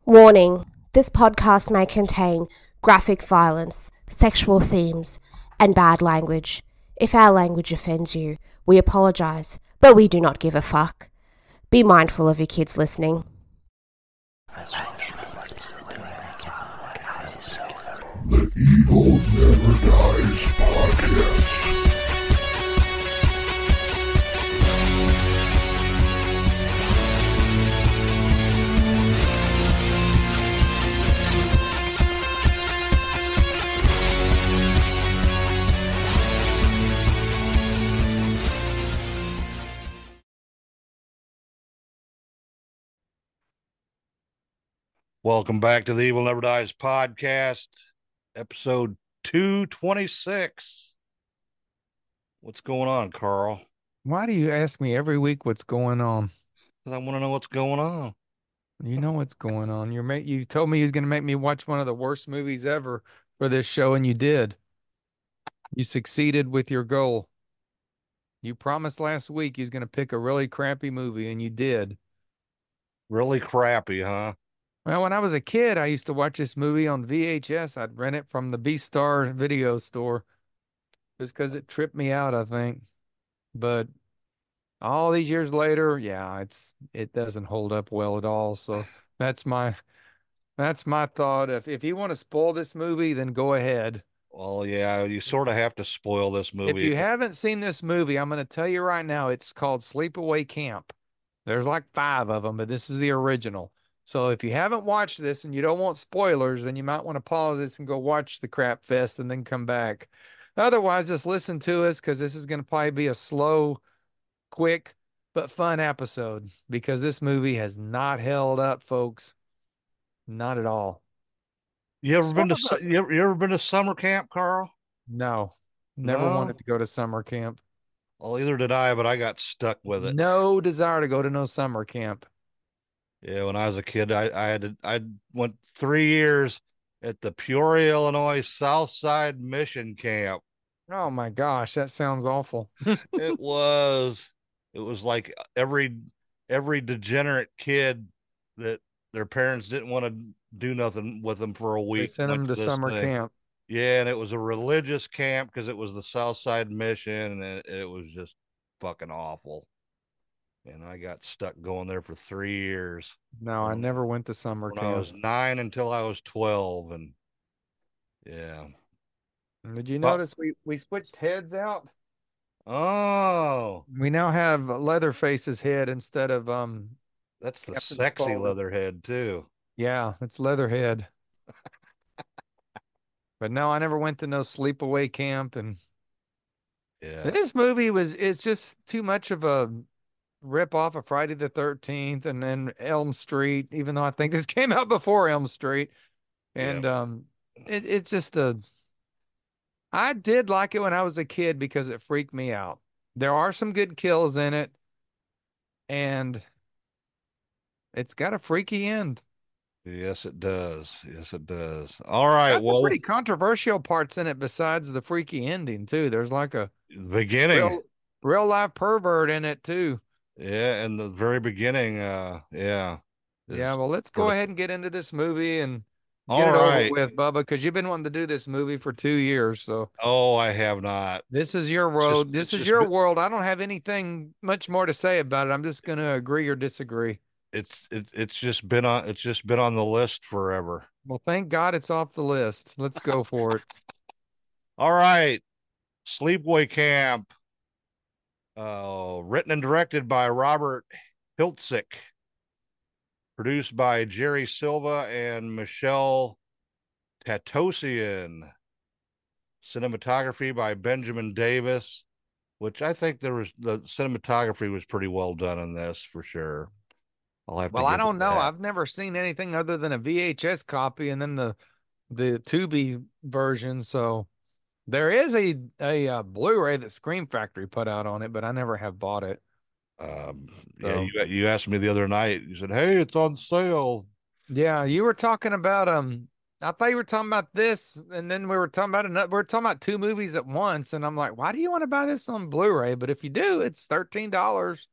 Warning: this podcast may contain graphic violence, sexual themes, and bad language. If our language offends you, we apologize, but we do not give a fuck. Be mindful of your kids listening. The Evil Never Dies podcast. Welcome back to the Evil Never Dies podcast, episode 226. What's going on, Carl? Why do you ask me every week what's going on? 'Cause I want to know what's going on. You know what's going on. You told me you was going to make me watch one of the worst movies ever for this show, and you did. You succeeded with your goal. You promised last week you was going to pick a really crappy movie, and you did. Really crappy, huh? Well, when I was a kid, I used to watch this movie on VHS. I'd rent it from the B-Star video store just because it tripped me out, I think. But all these years later, yeah, it doesn't hold up well at all. So that's my thought. If you want to spoil this movie, then go ahead. Well, yeah, you sort of have to spoil this movie. If you haven't seen this movie, I'm going to tell you right now, it's called Sleepaway Camp. There's like 5 of them, but this is the original. So if you haven't watched this and you don't want spoilers, then you might want to pause this and go watch the crap fest and then come back. Otherwise, just listen to us because this is going to probably be a slow, quick, but fun episode because this movie has not held up, folks. Not at all. You ever been to summer camp, Carl? No, never No? wanted to go to summer camp. Well, either did I, but I got stuck with it. No desire to go to no summer camp. Yeah, when I was a kid, I went 3 years at the Peoria, Illinois South Side Mission Camp. Oh my gosh, that sounds awful. It was like every degenerate kid that their parents didn't want to do nothing with them for a They week sent went them to this summer thing. camp. Yeah, and it was a religious camp because it was the South Side Mission, and it was just fucking awful. And I got stuck going there for 3 years. No, I never went to summer When camp. I was 9 until I was 12, and yeah. Did you Well, notice we switched heads out? oh, We now have Leatherface's head instead of that's the Captain sexy Spaulding. Leatherhead too. Yeah, it's Leatherhead. But no, I never went to no sleepaway camp, and Yeah. this movie it's just too much of a rip off of Friday the 13th and then Elm Street, even though I think this came out before Elm Street. And it's just I did like it when I was a kid because it freaked me out. There are some good kills in it, and it's got a freaky end. Yes, it does. Yes, it does. All right. Got some Well, pretty controversial parts in it besides the freaky ending too. There's like a the beginning. real life pervert in it too. Yeah, in the very beginning. Yeah. Yeah, well, let's go ahead and get into this movie and All get it over right. with, Bubba, because you've been wanting to do this movie for 2 years. So Oh, I have not. this is your road. It's This is just your been- world. I don't have anything much more to say about it. I'm just going to agree or disagree. It's just been on the list forever. Well, thank God it's off the list. Let's go for it. All right. Sleepaway Camp. Written and directed by Robert Hiltzik. Produced by Jerry Silva and Michelle Tatosian. Cinematography by Benjamin Davis, which I think the cinematography was pretty well done in this for sure. Well, I don't know. I've never seen anything other than a VHS copy and then the Tubi version. So there is a Blu-ray that Scream Factory put out on it, but I never have bought it. Yeah, you asked me the other night. You said, "Hey, it's on sale." Yeah, you were talking about I thought you were talking about this, and then we were talking about another. We were talking about 2 movies at once, and I'm like, why do you want to buy this on Blu-ray? But if you do, it's $13.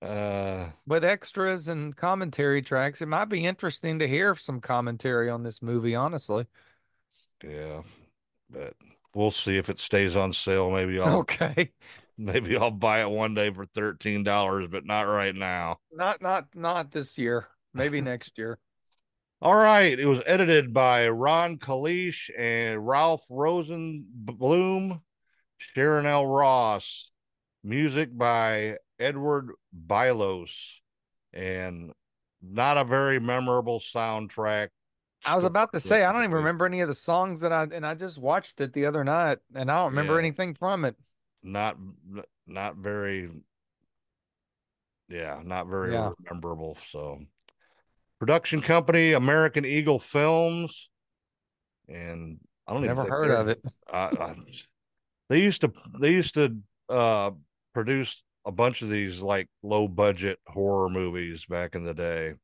with extras and commentary tracks. It might be interesting to hear some commentary on this movie, honestly. Yeah, but we'll see if it stays on sale. Okay. Maybe I'll buy it one day for $13, but not right now. Not this year. Maybe next year. All right. It was edited by Ron Kalish and Ralph Rosenblum, Sharon L. Ross. Music by Edward Bylos. And not a very memorable soundtrack. I was about to say I don't even remember any of the songs that I just watched it the other night and I don't remember Yeah, anything from it. not not very not very Yeah. memorable. So production company American Eagle Films, and I don't even Never think heard of it. I, they used to they used to uh produce a bunch of these like low budget horror movies back in the day.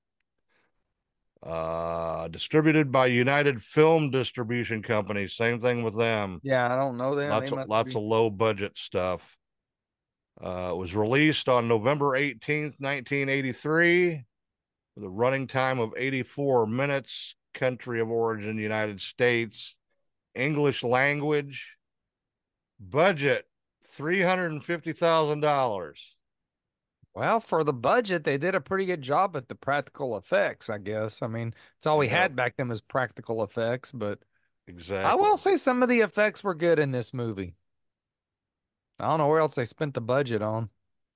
Distributed by United Film Distribution Company. Same thing with them. Yeah, I don't know them. They must Lots be. of low budget stuff. It was released on November 18th, 1983, with a running time of 84 minutes. Country of origin, United States. English language. Budget, $350,000. Well, for the budget, they did a pretty good job at the practical effects, I guess. I mean, it's all we Yep, had back then was practical effects, but I exactly. will say some of the effects were good in this movie. I don't know where else they spent the budget on.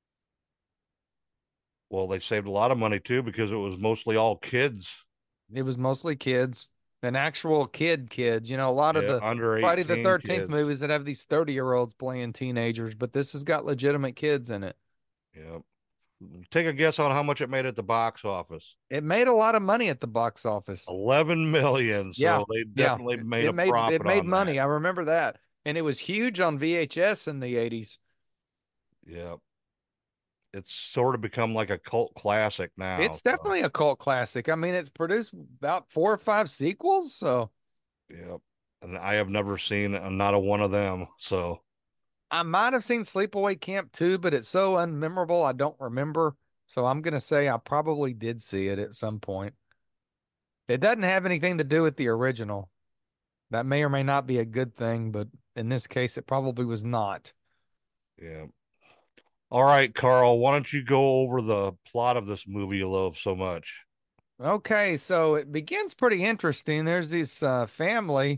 Well, they saved a lot of money too because it was mostly all kids. It was mostly kids and actual kids. You know, a lot of Yeah, the under Friday the 18 13th kids. movies that have these 30-year-olds playing teenagers, but this has got legitimate kids in it. Yep. Take a guess on how much it made at the box office. It made a lot of money at the box office. 11 million. Yeah, So they yeah. definitely It, made it a made it profit made on that. money. I remember that. And it was huge on VHS in the 80s. Yep. It's sort of become like a cult classic now. It's So, definitely a cult classic. I mean, it's produced about 4 or 5 sequels, so yep. And I have never seen not a one of them. So, I might have seen Sleepaway Camp too, but it's so unmemorable I don't remember. So I'm gonna say I probably did see it at some point. It doesn't have anything to do with the original. That may or may not be a good thing, but in this case, it probably was not. yeah. All right, Carl, why don't you go over the plot of this movie you love so much? Okay, so it begins pretty interesting. There's this family,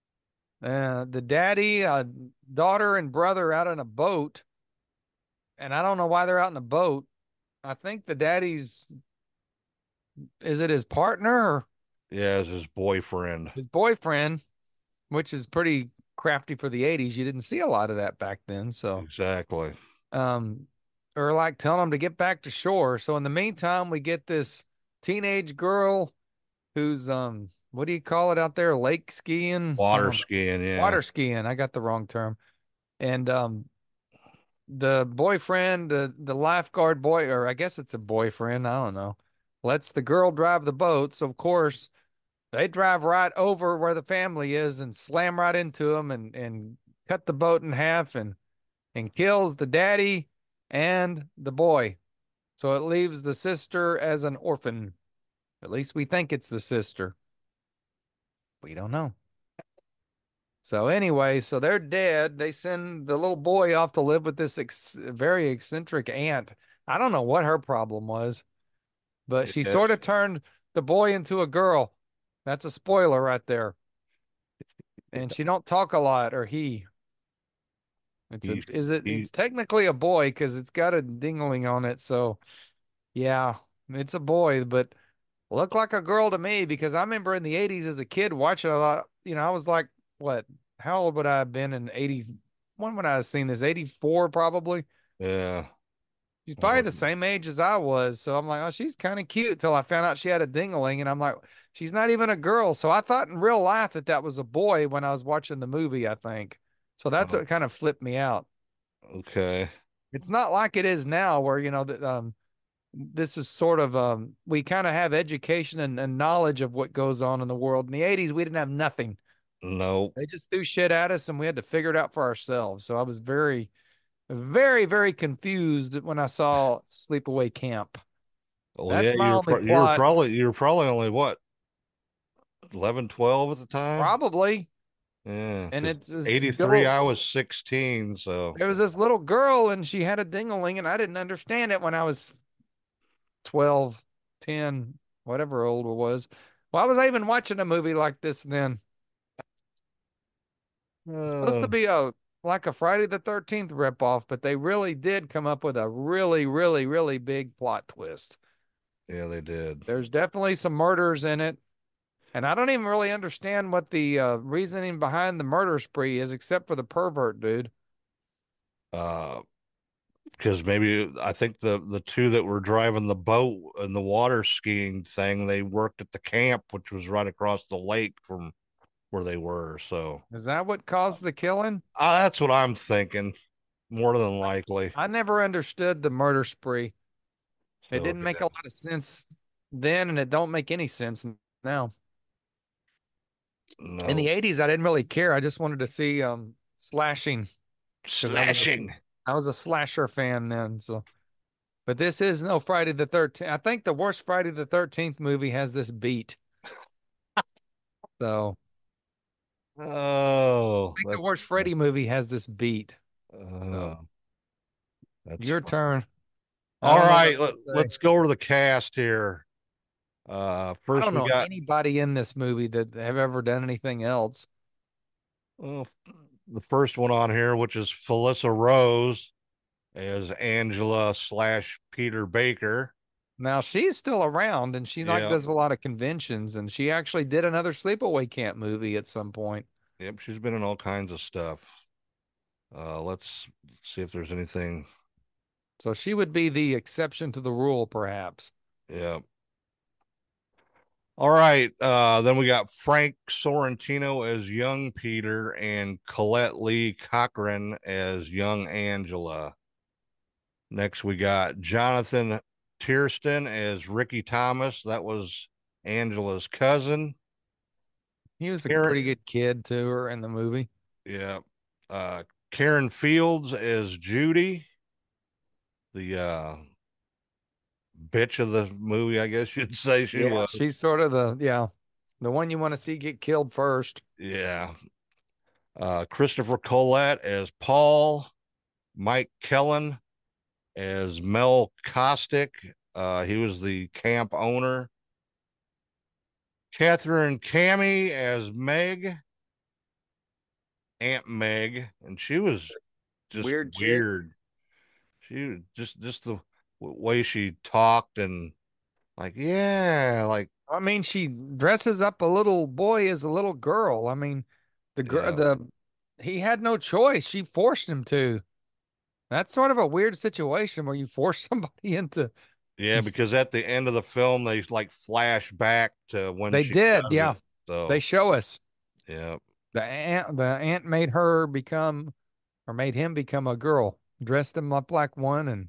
the daddy, daughter, and brother out on a boat, and I don't know why they're out in a boat. I think the daddy's, is it his partner or Yeah, as his boyfriend. his boyfriend, which is pretty crafty for the 80s. You didn't see a lot of that back then. So, Exactly. um, or like telling them to get back to shore. So in the meantime, we get this teenage girl who's, what do you call it out there? Lake skiing? I Water don't know. skiing, yeah. Water skiing. I got the wrong term. And, the boyfriend, the lifeguard boy, or I guess it's a boyfriend, I don't know, lets the girl drive the boat. So of course they drive right over where the family is and slam right into them and cut the boat in half and kills the daddy and the boy. So it leaves the sister as an orphan. At least we think it's the sister. We don't know. So anyway, so they're dead. They send the little boy off to live with this very eccentric aunt. I don't know what her problem was, but she Yeah. sort of turned the boy into a girl. That's a spoiler right there. And she don't talk a lot, or he. He, It's he, technically a boy because it's got a dingling on it. So yeah, it's a boy, but looked like a girl to me because I remember in the 80s as a kid watching a lot, I was like, what, how old would I have been in 80? When would I have seen this? 84 probably. yeah. She's probably Well, the same age as I was. So I'm like, oh, she's kind of cute till I found out she had a dingling. And I'm like, she's not even a girl. So I thought in real life that was a boy when I was watching the movie, I think. So that's oh, what kind of flipped me out. okay. It's not like it is now where, that this is sort of we kind of have education and knowledge of what goes on in the world. In the 80s, we didn't have nothing. No. They just threw shit at us and we had to figure it out for ourselves. So I was very, very, very confused when I saw Sleepaway Camp. Well, yeah, That's my only plot. you were probably only what 11, 12 at the time. Probably. Yeah, And 'cause it's this 83, little, I was 16, so there was this little girl and she had a ding-a-ling and I didn't understand it when I was 12, 10, whatever old it was. Why was I even watching a movie like this then? It's supposed uh, to be a like a Friday the 13th ripoff, but they really did come up with a really, really, really big plot twist. yeah, they did. There's definitely some murders in it. And I don't even really understand what the reasoning behind the murder spree is, except for the pervert dude. Uh, because maybe I think the two that were driving the boat and the water skiing thing, they worked at the camp, which was right across the lake from where they were. So Is that what caused the killing? that's what I'm thinking, more than likely. I never understood the murder spree. It So didn't make yeah, a lot of sense then, and it don't make any sense now. In the no 80s, I didn't really care. I just wanted to see slashing because slashing. I was a slasher fan then. So, but this is no Friday the 13th. I think the worst Friday the 13th movie has this beat. So, Oh, I think the that's worst Freddy movie has this beat. So, uh, that's your turn. I all don't know what right. else to say. Let's go over the cast here. I First don't we know got anybody in this movie that have ever done anything else. well, the first one on here, which is Felissa Rose as Angela slash Peter Baker. Now she's still around and she like Yeah, does a lot of conventions and she actually did another sleepaway camp movie at some point. yep, she's been in all kinds of stuff. Let's see if there's anything. So she would be the exception to the rule, perhaps. Yeah. All right. Then we got Frank Sorrentino as young Peter and Colette Lee Cochran as young Angela. Next, we got Jonathan Tiersten as Ricky Thomas. That was Angela's cousin. He was a pretty Karen, good kid to her in the movie. yeah. Karen Fields as Judy, the bitch of the movie, I guess you'd say she Yeah. was. She's sort of the one you want to see get killed first. Yeah. Christopher Colette as Paul, Mike Kellen as Mel Kostick. He was the camp owner. Catherine Cammy as Meg, Aunt Meg, and she was just Weird chick. weird. She was just the way she talked and like, yeah, like, I mean, she dresses up a little boy as a little girl. I mean, the girl, yeah, the he had no choice. She forced him to. That's sort of a weird situation where you force somebody into. yeah, because at the end of the film, they like flash back to when They she did, does yeah. it. They So, show us yeah. the aunt made her become or made him become a girl, dressed him up like one, and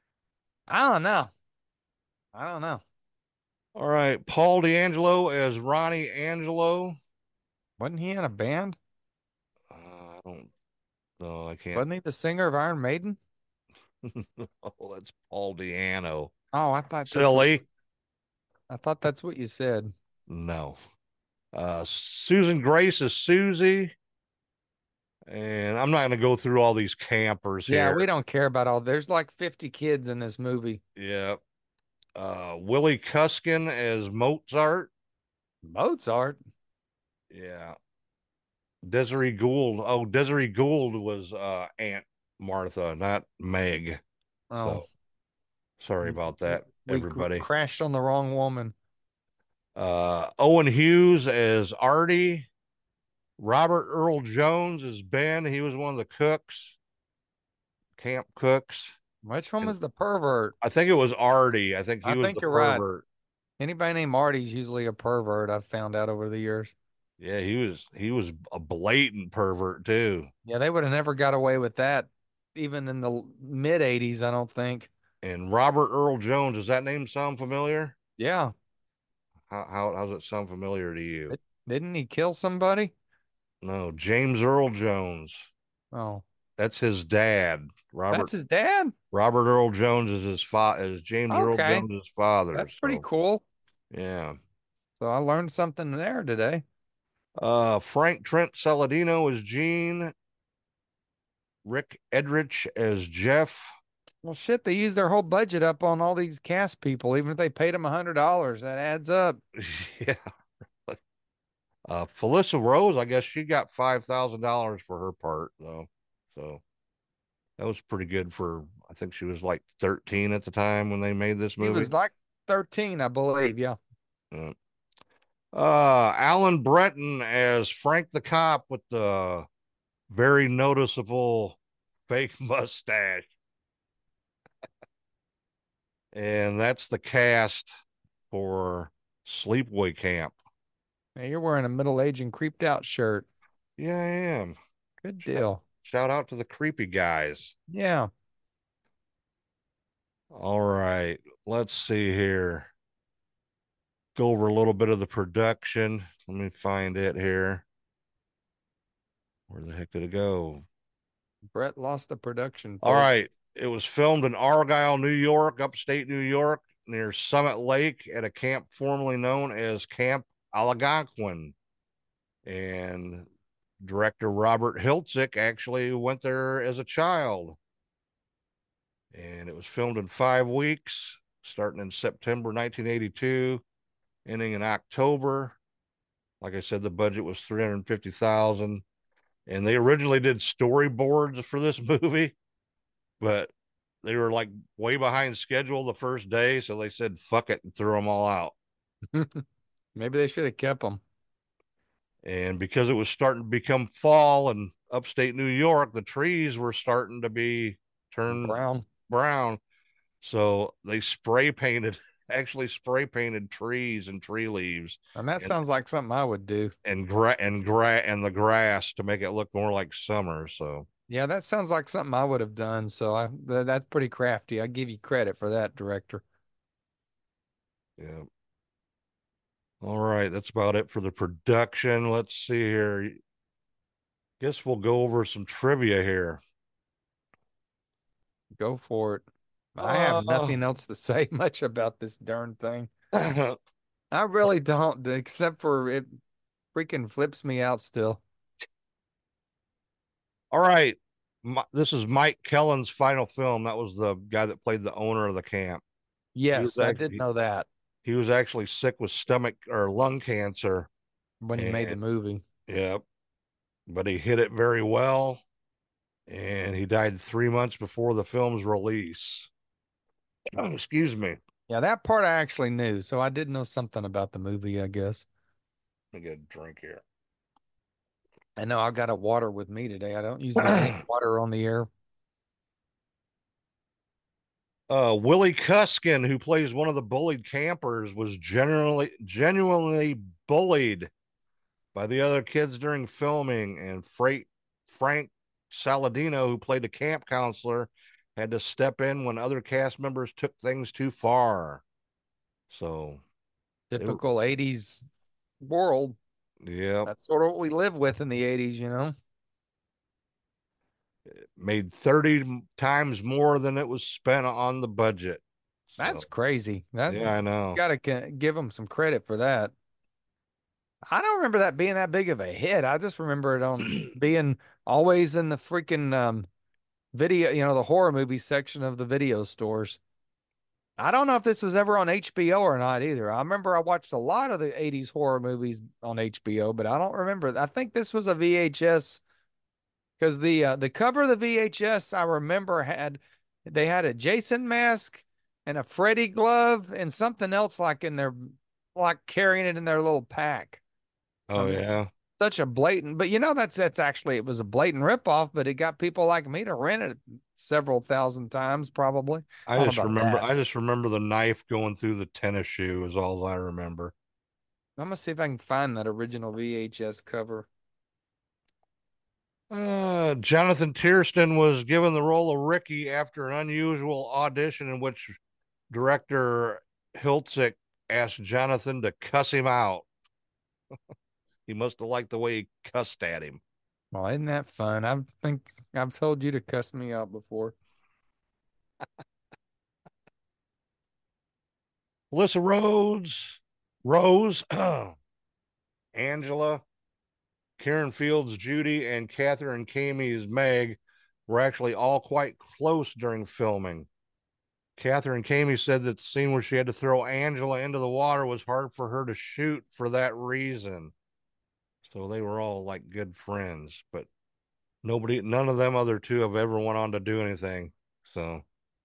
I don't know. I don't know. All right. Paul D'Angelo as Ronnie Angelo. Wasn't he in a band? I don't know. I can't. Wasn't he the singer of Iron Maiden? Oh, that's Paul Diano. Oh, Silly. I thought that's what you said. No. Susan Grace is Susie. And I'm not going to go through all these campers Yeah, we here. don't care about all. There's like 50 kids in this movie. Yeah. Willie Cuskin as Mozart. Mozart. Yeah. Desiree Gould. Oh, Desiree Gould was Aunt Martha, not Meg. Oh, So sorry about that, we everybody. crashed on the wrong woman. Owen Hughes as Artie. Robert Earl Jones as Ben. He was one of the cooks, camp cooks. Which one And was the pervert? I think it was Artie. I think he I was think the you're right. pervert. Anybody named Marty's usually a pervert, I've found out over the years. Yeah, he was a blatant pervert too. Yeah, they would have never got away with that, even in the mid 80s, I don't think. And Robert Earl Jones, does that name sound familiar? Yeah. How's it sound familiar to you? Didn't he kill somebody? No, James Earl Jones. Oh. That's his dad. That's his dad? Robert Earl Jones is is James Earl Okay. Jones's father. That's pretty So cool. yeah. So I learned something there today. Frank Trent Saladino is Gene. Rick Edrich as Jeff. Well, shit, they used their whole budget up on all these cast people, even if they paid them $100. That adds up. Yeah. Felissa Rose, I guess she got $5,000 for her part though. So that was pretty good for, I think she was like 13 at the time when they made this He movie. was like 13, I believe. Yeah. Yeah. Alan Breton as Frank the cop with the very noticeable fake mustache. And that's the cast for Sleepaway Camp. Hey, you're wearing a middle-aged and creeped out shirt. Yeah, I am. Good deal. Shout out to the creepy guys. Yeah. All right, let's see here. Go over a little bit of the production. Let me find it here. Where the heck did it go? Brett lost the production. All Folks. right. It was filmed in Argyle, New York, upstate New York, near Summit Lake at a camp formerly known as Camp Algonquin. And director Robert Hiltzik actually went there as a child. And it was filmed in 5 weeks, starting in September 1982, ending in October. Like I said, the budget was $350,000, and they originally did storyboards for this movie, but they were like way behind schedule the first day, so they said fuck it and threw them all out. Maybe they should have kept them. And because it was starting to become fall in upstate New York, the trees were starting to be turned brown. So they actually spray painted trees and tree leaves. And that sounds like something I would do. And the grass to make it look more like summer. So Yeah, that sounds like something I would have done. So that's pretty crafty. I give you credit for that, director. yeah. All right, that's about it for the production. Let's see here. Guess we'll go over some trivia here. Go for it. I have nothing else to say much about this darn thing. I really don't, except for it freaking flips me out still. All right. This is Mike Kellen's final film. That was the guy that played the owner of the camp. Yes, I did know that He was actually sick with stomach or lung cancer when he made the movie. Yep. But he hit it very well. And he died 3 months before the film's release. Oh, excuse me. Yeah, that part I actually knew. So I did know something about the movie, I guess. Let me get a drink here. I know I got a water with me today. I don't usually drink water on the air. Willie Cuskin, who plays one of the bullied campers, was genuinely bullied by the other kids during filming, and Frank Saladino, who played the camp counselor, had to step in when other cast members took things too far. So typical 80s world. Yeah. That's sort of what we live with in the 80s, you know. It made 30 times more than it was spent on the budget. That's crazy. Yeah, I know. Got to give them some credit for that. I don't remember that being that big of a hit. I just remember it on being always in the freaking video, you know, the horror movie section of the video stores. I don't know if this was ever on HBO or not either. I remember I watched a lot of the 80s horror movies on HBO, but I don't remember. I think this was a VHS because the cover of the VHS I remember had a Jason mask and a Freddy glove and something else like carrying it in their little pack. Oh, yeah. Such a blatant, but you know, that's actually, it was a blatant ripoff, but it got people like me to rent it several thousand times, probably. I just remember the knife going through the tennis shoe is all I remember. I'm gonna see if I can find that original VHS cover. Jonathan Tiersten was given the role of Ricky after an unusual audition in which director Hiltzik asked Jonathan to cuss him out. He must have liked the way he cussed at him. Well, isn't that fun? I think I've told you to cuss me out before. Melissa Rose, Angela, Karen Fields, Judy, and Catherine Kamey's Meg were actually all quite close during filming. Catherine Kamey said that the scene where she had to throw Angela into the water was hard for her to shoot for that reason. So they were all like good friends, but none of them other two have ever went on to do anything. So,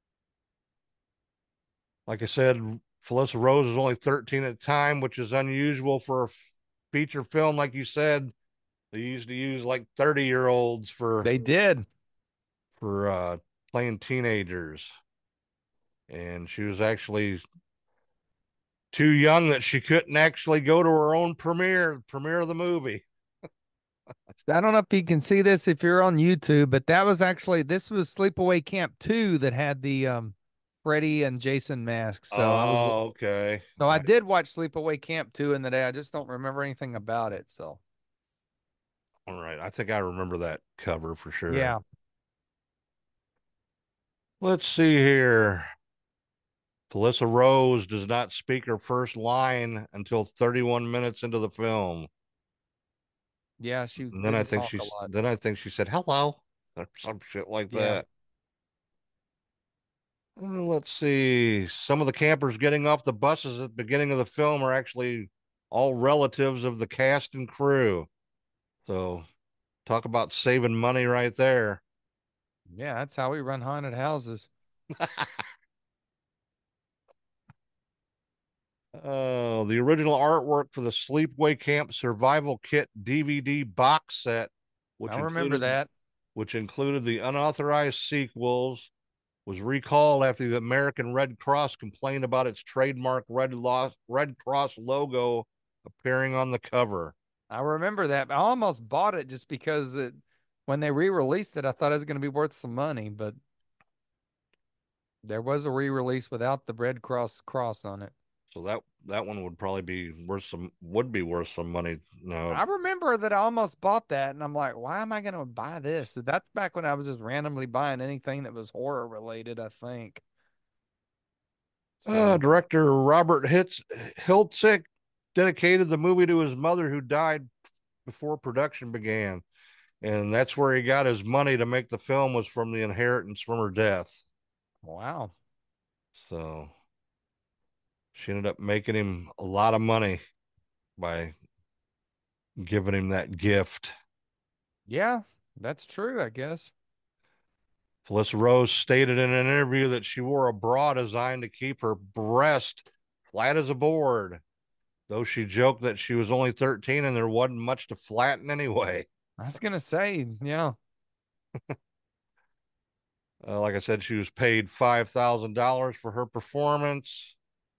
like I said, Felissa Rose was only 13 at the time, which is unusual for a feature film. Like you said, they used to use like 30-year-olds They did. for playing teenagers, and she was actually too young that she couldn't actually go to her own premiere of the movie. I don't know if you can see this if you're on YouTube, but this was Sleepaway Camp 2 that had the Freddy and Jason masks. Oh, okay. So I did watch Sleepaway Camp 2 in the day. I just don't remember anything about it. So All right. I think I remember that cover for sure. yeah. Let's see here. Felissa Rose does not speak her first line until 31 minutes into the film. Yeah, she And didn't talk a lot. then I think she said hello or some shit like that. Let's see. Some of the campers getting off the buses at the beginning of the film are actually all relatives of the cast and crew. So talk about saving money right there. Yeah, that's how we run haunted houses. The original artwork for the Sleepaway Camp Survival Kit DVD box set, which I remember that. which included the unauthorized sequels, was recalled after the American Red Cross complained about its trademark Red Cross logo appearing on the cover. I remember that. I almost bought it just because when they re-released it, I thought it was going to be worth some money, but there was a re-release without the Red Cross on it. So that one would probably be worth some money. No, I remember that I almost bought that, and I'm like, why am I going to buy this? That's back when I was just randomly buying anything that was horror related, I think. So, Director Robert Hiltzik dedicated the movie to his mother who died before production began, and that's where he got his money to make the film, was from the inheritance from her death. wow. So she ended up making him a lot of money by giving him that gift. Yeah, that's true, I guess. Felissa Rose stated in an interview that she wore a bra designed to keep her breast flat as a board, though she joked that she was only 13 and there wasn't much to flatten anyway. I was going to say, yeah. Like I said, she was paid $5,000 for her performance.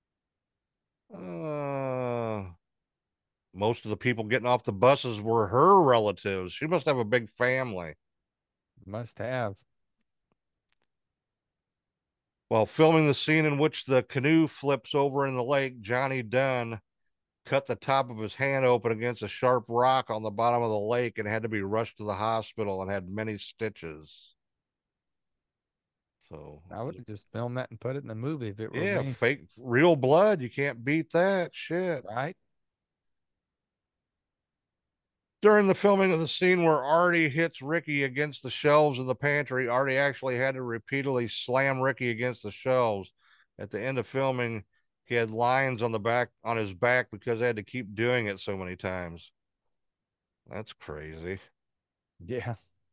Most of the people getting off the buses were her relatives. She must have a big family. Must have. While filming the scene in which the canoe flips over in the lake, Johnny Dunn cut the top of his hand open against a sharp rock on the bottom of the lake and had to be rushed to the hospital and had many stitches. So I would have just filmed that and put it in the movie if it were yeah, me. fake real blood. You can't beat that shit. Right? During the filming of the scene where Artie hits Ricky against the shelves in the pantry, Artie actually had to repeatedly slam Ricky against the shelves. At the end of filming, he had lines on his back because they had to keep doing it so many times. That's crazy. Yeah.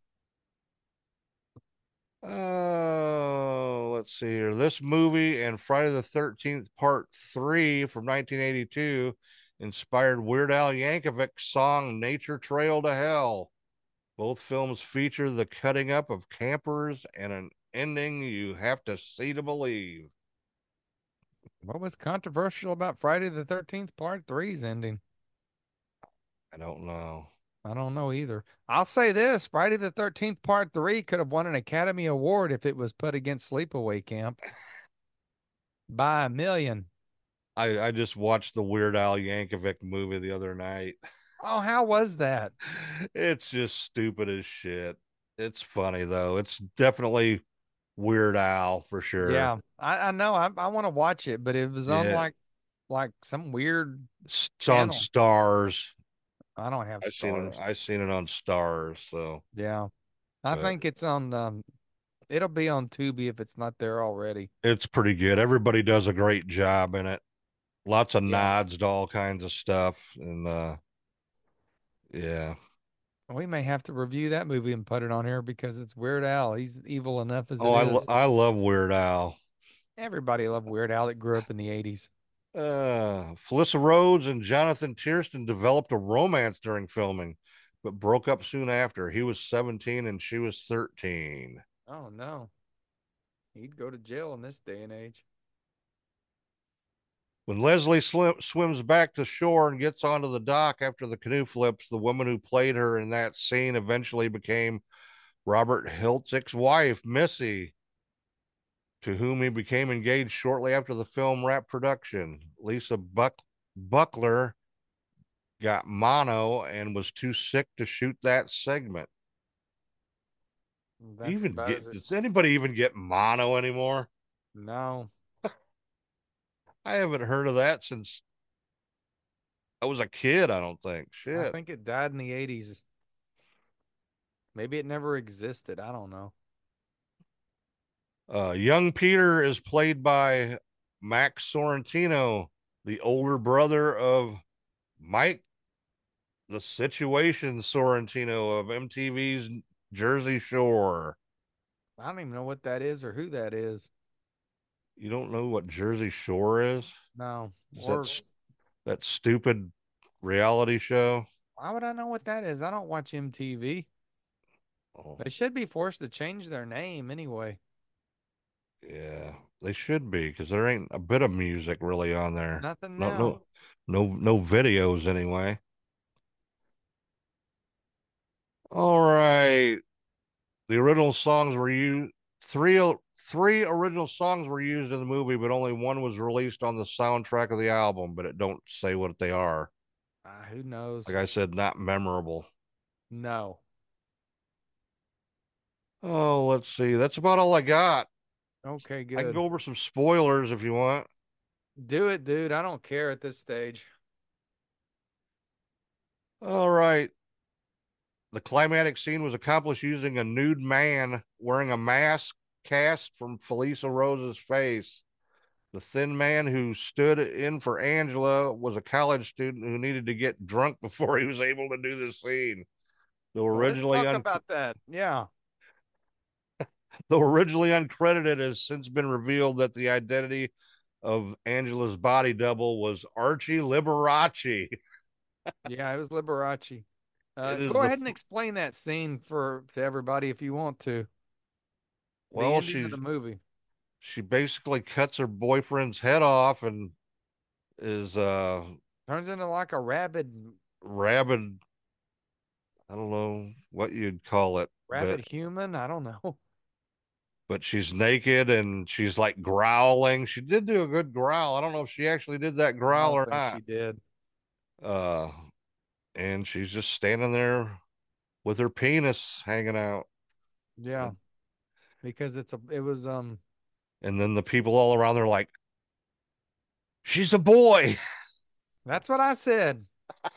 Oh, let's see here. This movie and Friday the 13th Part 3 from 1982 inspired Weird Al Yankovic's song Nature Trail to Hell. Both films feature the cutting up of campers and an ending you have to see to believe. What was controversial about Friday the 13th Part Three's ending? I don't know. I don't know either. I'll say this, Friday the 13th Part 3 could have won an Academy Award if it was put against Sleepaway Camp by a million. I just watched the Weird Al Yankovic movie the other night. Oh, how was that? It's just stupid as shit. It's funny though. It's definitely Weird Al for sure. Yeah, I know. I want to watch it, but it was on Yeah, like some weird it's on channel. Stars. I don't have stars. I seen it on Stars. So, Yeah, I but think it's on. It'll be on Tubi if it's not there already. it's pretty good. Everybody does a great job in it. Lots of Yeah, nods to all kinds of stuff, and yeah. we may have to review that movie and put it on here because it's Weird Al. He's evil enough as Oh, it is. I love Weird Al. Everybody loved Weird Al that grew up in the 80s. Felissa Rhodes and Jonathan Tiersten developed a romance during filming, but broke up soon after. He was 17 and she was 13. Oh no, he'd go to jail in this day and age. When Leslie swims back to shore and gets onto the dock after the canoe flips, the woman who played her in that scene eventually became Robert Hiltzick's wife, Missy, to whom he became engaged shortly after the film wrapped production. Lisa Buckler got mono and was too sick to shoot that segment. That's about as it. Does anybody even get mono anymore? No, I haven't heard of that since I was a kid, I don't think. I Shit. think it died in the 80s. Maybe it never existed. I don't know. Young Peter is played by Max Sorrentino, the older brother of Mike, the Situation Sorrentino of MTV's Jersey Shore. I don't even know what that is or who that is. You don't know what Jersey Shore is? No. Is Or that stupid reality show? why would I know what that is? I don't watch MTV. Oh, They should be forced to change their name anyway. yeah, they should be because there ain't a bit of music really on there. Nothing No, now. no videos anyway. All right. The original songs were used three original songs were used in the movie, but only one was released on the soundtrack of the album, but it don't say what they are. Who knows? Like I said, not memorable. No. Oh, let's see. That's about all I got. Okay, I can good. go over some spoilers if you want. Do it, dude. I don't care at this stage. All right. The climatic scene was accomplished using a nude man wearing a mask cast from Felissa Rose's face. The thin man who stood in for Angela was a college student who needed to get drunk before he was able to do the scene. Though Well, let's originally talk about that. Yeah. though originally uncredited, it has since been revealed that the identity of Angela's body double was Archie Liberace. Yeah, it was Liberace. It is Go the ahead and explain that scene for to everybody if you want to. The well, ending of the movie. she basically cuts her boyfriend's head off and is Turns into like a rabid rabid. I don't know what you'd call it, rabid human. I don't know. but she's naked and she's like growling. She did do a good growl. I don't know if she actually did that I growl don't or think she not. did. Uh, and she's just standing there with her penis hanging out. Yeah, And, because it was and then the people all around there like, she's a boy. that's what I said.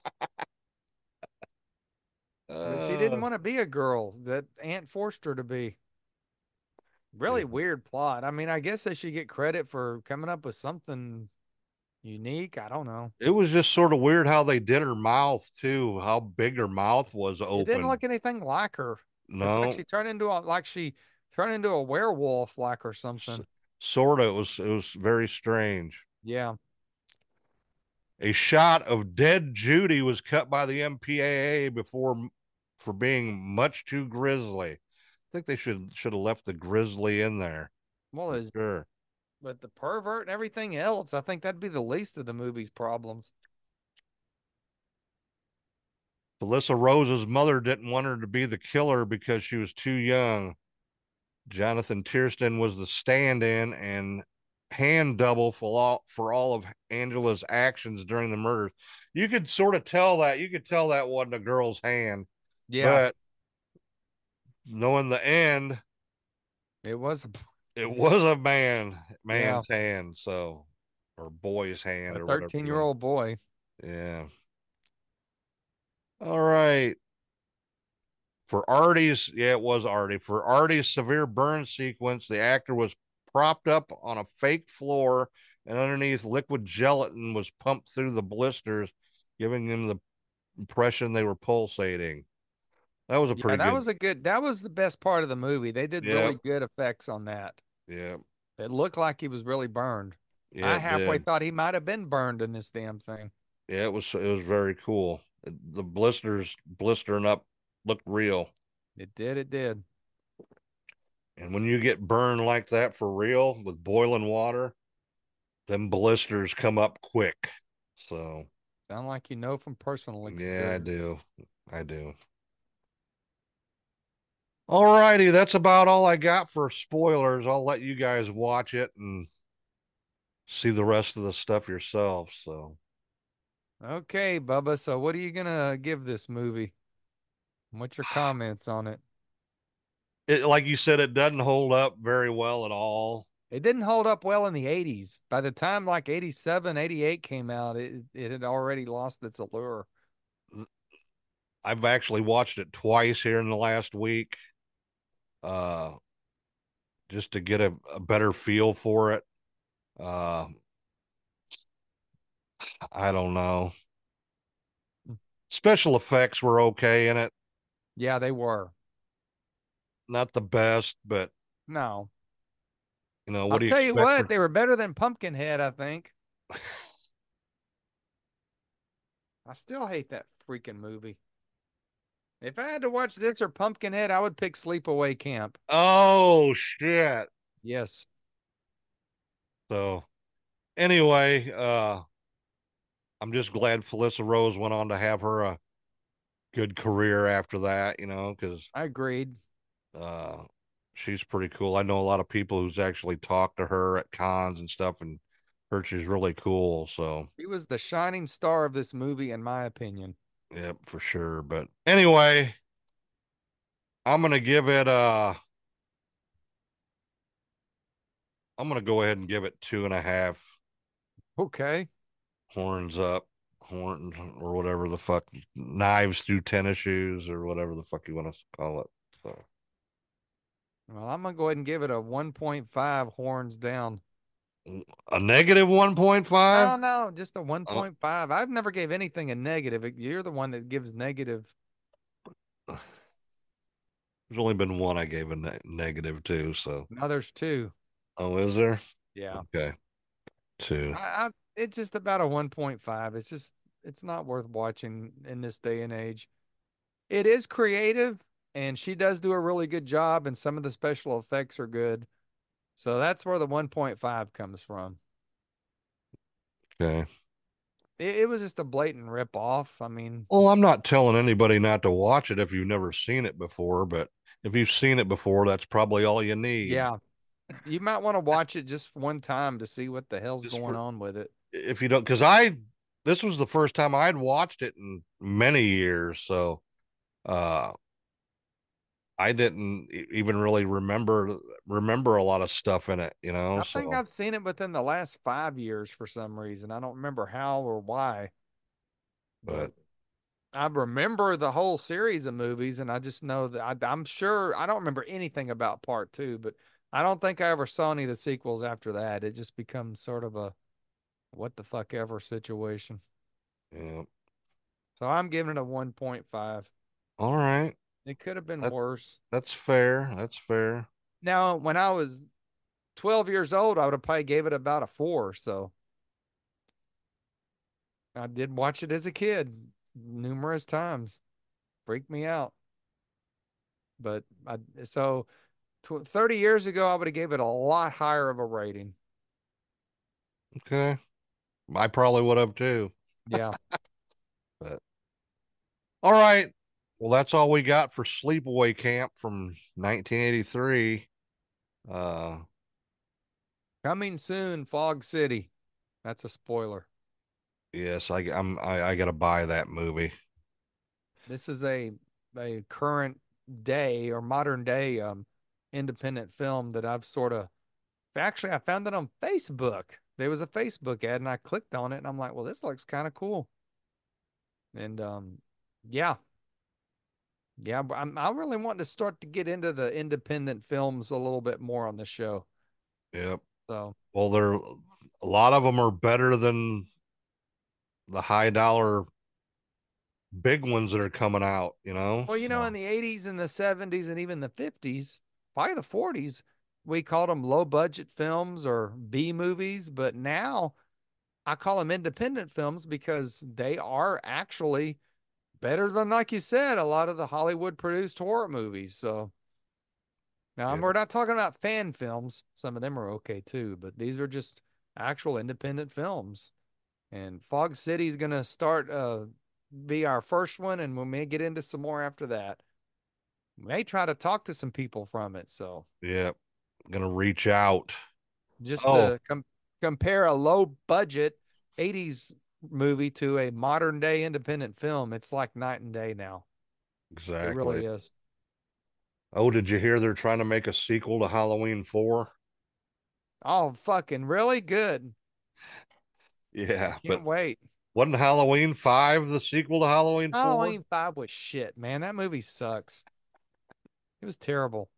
That she didn't Uh, want to be a girl that Aunt forced her to be. Really weird plot. I mean, I guess they should get credit for coming up with something unique. I don't know. it was just sort of weird how they did her mouth too, how big her mouth was It didn't open. look anything like her. It's like No, she turned into a werewolf like or something. sort of. It was very strange. Yeah. A shot of dead Judy was cut by the MPAA before for being much too grisly. I think they should have left the grisly in there. Well, For as sure. but the pervert and everything else, I think that'd be the least of the movie's problems. Felissa Rose's mother didn't want her to be the killer because she was too young. Jonathan Tiersten was the stand-in, and hand double for all of Angela's actions during the murders. You could sort of tell that. You could tell that wasn't a girl's hand, Yeah, but knowing the end, it was. it was a Yeah, man's hand, so or boy's hand a or whatever. 13-year-old boy. Yeah. All right. For Artie's, yeah, it was Artie. For Artie's severe burn sequence, the actor was propped up on a fake floor, and underneath liquid gelatin was pumped through the blisters, giving them the impression they were pulsating. That was a Yeah, pretty good. that was the best part of the movie. They did Yeah, really good effects on that. yeah, It looked like he was really burned. yeah. I It halfway did. thought he might have been burned in this damn thing. Yeah, it was very cool. The blisters blistering up looked real. It did, it did. And when you get burned like that for real with boiling water, them blisters come up quick. So Sound like you know from personal yeah, I experience. do. I do. All righty, that's about all I got for spoilers. I'll let you guys watch it and see the rest of the stuff yourself. So Okay, Bubba. So what are you gonna give this movie? What's your comments on it? it, like you said, it doesn't hold up very well at all. It didn't hold up well in the 80s. By the time like 87, 88 came out, it had already lost its allure. I've actually watched it twice here in the last week, uh, just to get a better feel for it. Uh, I don't know. Special effects were okay in it. Yeah, they were. Not the best, but No. what I'll do you tell you expect what, for they were better than Pumpkinhead, I think. I still hate that freaking movie. If I had to watch this or Pumpkinhead, I would pick Sleepaway Camp. Oh shit. Yes. So anyway, I'm just glad Felissa Rose went on to have her a good career after that, because I agreed. uh, she's pretty cool. I know a lot of people who's actually talked to her at cons and stuff and heard she's really cool. So, He was the shining star of this movie, in my opinion. yep, for sure. But anyway, I'm gonna give it I'm gonna go ahead and give it 2.5 Okay. horns up, horns or whatever the fuck, knives through tennis shoes or whatever the fuck you want to call it. So Well, I'm gonna go ahead and give it a 1.5 horns down. a negative 1.5. No, no, just a Oh, 1.5. I've never gave anything a negative. You're the one that gives negative. there's only been one I gave a negative to. So, Now there's two. oh, is there? Yeah. Okay, two. It's just about a 1.5. It's not worth watching in this day and age. It is creative and she does do a really good job and some of the special effects are good. So that's where the 1.5 comes from. Okay. It was just a blatant rip off. I mean, Well, I'm not telling anybody not to watch it if you've never seen it before, but if you've seen it before, that's probably all you need. yeah, you might want to watch it just one time to see what the hell's Just going for on with it. if you don't, because this was the first time I'd watched it in many years, so uh I didn't even really remember a lot of stuff in it. I think So, I've seen it within the last 5 years for some reason. I don't remember how or why, but but I remember the whole series of movies, and I just know that I'm sure I don't remember anything about part two, but I don't think I ever saw any of the sequels after that. It just becomes sort of a what the fuck ever situation. yeah. So I'm giving it a 1.5. All right. It could have been That worse. that's fair. That's fair. Now, when I was 12 years old, I would have probably gave it about a 4. So I did watch it as a kid numerous times. Freaked me out. But so 30 years ago, I would have gave it a lot higher of a rating. Okay. I probably would have too. Yeah. But all right. Well, that's all we got for Sleepaway Camp from 1983. Uh Coming soon, Fog City. That's a spoiler. Yes, I gotta buy that movie. This is a current day or modern day independent film that I've sort of actually I found it on Facebook. There was a Facebook ad and I clicked on it and I'm like, well, this looks kind of cool. And yeah. Yeah, but I really want to start to get into the independent films a little bit more on the show. Yep. So, well, a lot of them are better than the high dollar big ones that are coming out, you know? well, you know, in the 80s and the 70s and even the 50s, probably the 40s, we called them low budget films or B movies, but now I call them independent films because they are actually better than, like you said, a lot of the Hollywood produced horror movies. So now Yeah. we're not talking about fan films. Some of them are okay too, but these are just actual independent films. And Fog City is going to start be our first one, and we may get into some more after that. We may try to talk to some people from it. So Yeah. Gonna reach out. just Oh. to compare a low budget 80s movie to a modern day independent film, it's like night and day now. Exactly. It really is. Oh, did you hear they're trying to make a sequel to Halloween 4? Oh, fucking really good. Yeah, Can't wait. wasn't Halloween 5 the sequel to Halloween 4? Halloween 5 was shit, man. That movie sucks. It was terrible.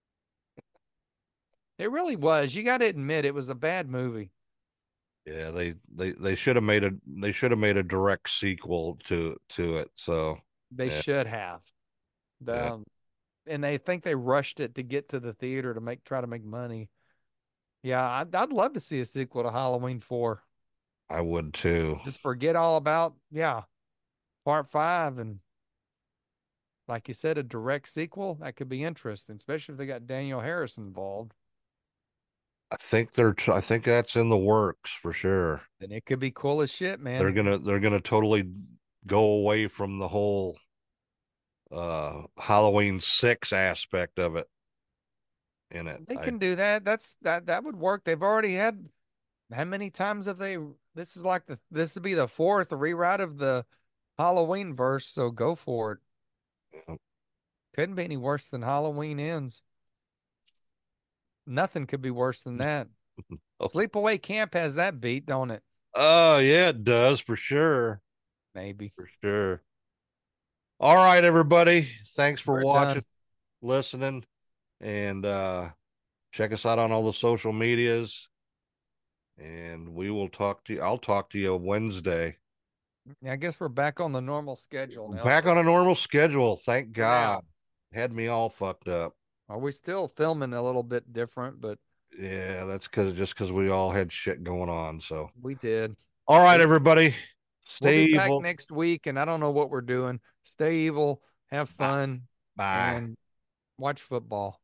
It really was. You got to admit it was a bad movie. Yeah, they should have made a direct sequel to it. So They yeah. should have. Yeah. And they think they rushed it to get to the theater to try to make money. Yeah, I'd love to see a sequel to Halloween 4. I would too. Just forget all about, part 5. And like you said, a direct sequel, that could be interesting, especially if they got Daniel Harris involved. I think that's in the works for sure. Then it could be cool as shit, man. They're gonna totally go away from the whole Halloween 6 aspect of it in it. They can do that. That would work. They've already had, how many times have they, this would be the 4th rewrite of the Halloween verse, so go for it. Yeah. Couldn't be any worse than Halloween Ends. Nothing could be worse than that. Sleepaway Camp has that beat, don't it? Oh yeah, it does for sure. Maybe. For sure. All right, everybody. Thanks for watching, listening, and check us out on all the social medias. And we will talk to you. I'll talk to you Wednesday. Yeah, I guess we're back on the normal schedule now. Back on a normal schedule. Thank God. Had me all fucked up. Are we still filming a little bit different? But yeah, that's because we all had shit going on. So we did. All right, everybody. Stay evil. Back next week, and I don't know what we're doing. Stay evil. Have fun. Bye. And watch football.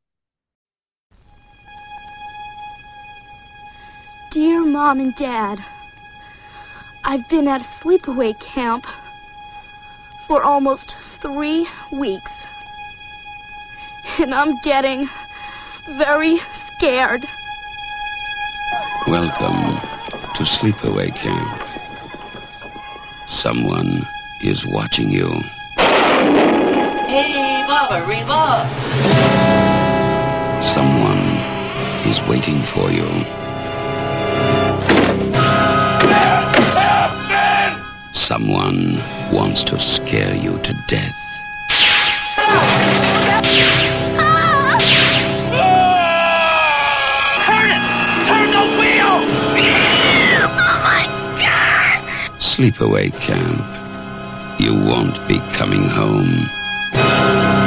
Dear Mom and Dad, I've been at a sleepaway camp for almost 3 weeks. And I'm getting very scared. Welcome to Sleepaway Camp. Someone is watching you. Hey, Baba, reload! Someone is waiting for you. Someone wants to scare you to death. Turn the wheel! Oh my God! Sleepaway Camp. You won't be coming home.